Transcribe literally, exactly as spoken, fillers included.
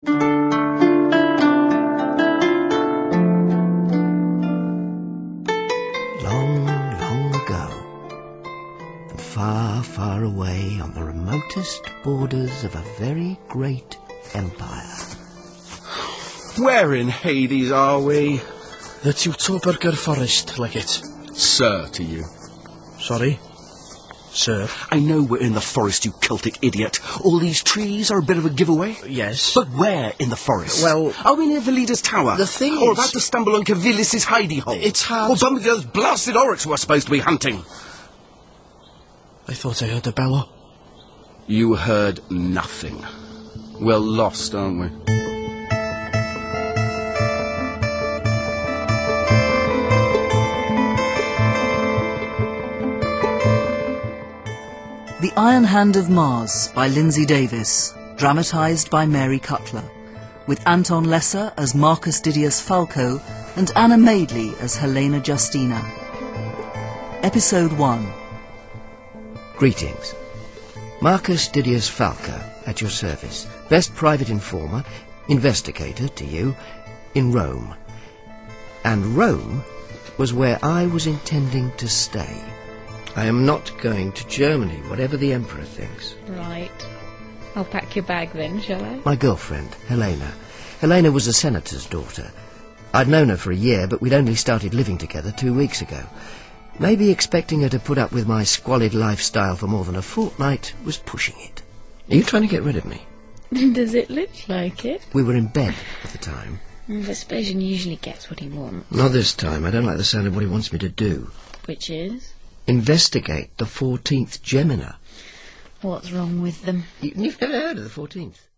Long, long ago, and far, far away on the remotest borders of a very great empire. Where in Hades are we? The Teutoburger Forest, like it. Sir to you. Sorry? Sir? I know we're in the forest, you Celtic idiot. All these trees are a bit of a giveaway. Yes. But where in the forest? Well... Are we near Valida's tower? The thing Or is... about to stumble on Cavilis' hidey hole? It's hard... Or bumping those blasted oryx we're supposed to be hunting? I thought I heard a bellow. You heard nothing. We're lost, aren't we? The Iron Hand of Mars by Lindsay Davis, dramatised by Mary Cutler, with Anton Lesser as Marcus Didius Falco and Anna Madeley as Helena Justina. Episode one. Greetings. Marcus Didius Falco, at your service. Best private informer, investigator to you, in Rome. And Rome was where I was intending to stay. I am not going to Germany, whatever the Emperor thinks. Right. I'll pack your bag then, shall I? My girlfriend, Helena. Helena was a senator's daughter. I'd known her for a year, but we'd only started living together two weeks ago. Maybe expecting her to put up with my squalid lifestyle for more than a fortnight was pushing it. Are you trying to get rid of me? Does it look like it? We were in bed at the time. Vespasian usually gets what he wants. Not this time. I don't like the sound of what he wants me to do. Which is? Investigate the fourteenth Gemina. What's wrong with them? You, you've never heard of the fourteenth?